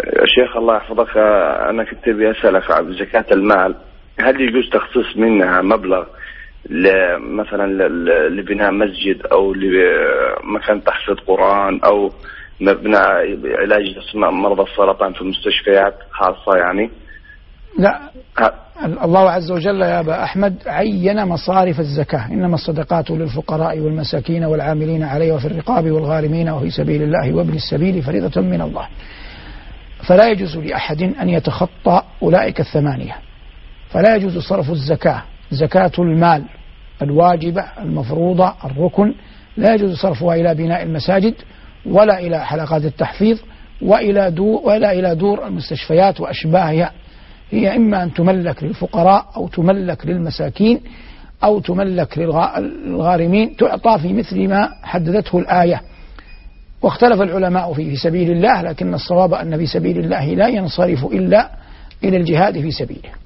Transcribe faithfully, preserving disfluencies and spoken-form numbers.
يا شيخ الله يحفظك، أنا كنت بأسألك عن زكاة المال، هل يجوز تخصيص منها مبلغ مثلا لبناء مسجد أو لمكان تحفيظ قرآن أو مبنى علاج مرضى السرطان في مستشفيات خاصة يعني؟ لا، الله عز وجل يا أبا أحمد عين مصارف الزكاة، إنما الصدقات للفقراء والمساكين والعاملين عليه وفي الرقاب والغارمين وفي سبيل الله وابن السبيل فريضة من الله. فلا يجوز لأحد أن يتخطى أولئك الثمانية، فلا يجوز صرف الزكاة، زكاة المال الواجبة المفروضة الركن، لا يجوز صرفها إلى بناء المساجد ولا إلى حلقات التحفيظ وإلى دور ولا إلى دور المستشفيات وأشباهها. هي إما أن تملك للفقراء أو تملك للمساكين أو تملك للغارمين، تعطى في مثل ما حددته الآية. واختلف العلماء في في سبيل الله، لكن الصواب أن في سبيل الله لا ينصرف إلا إلى الجهاد في سبيله.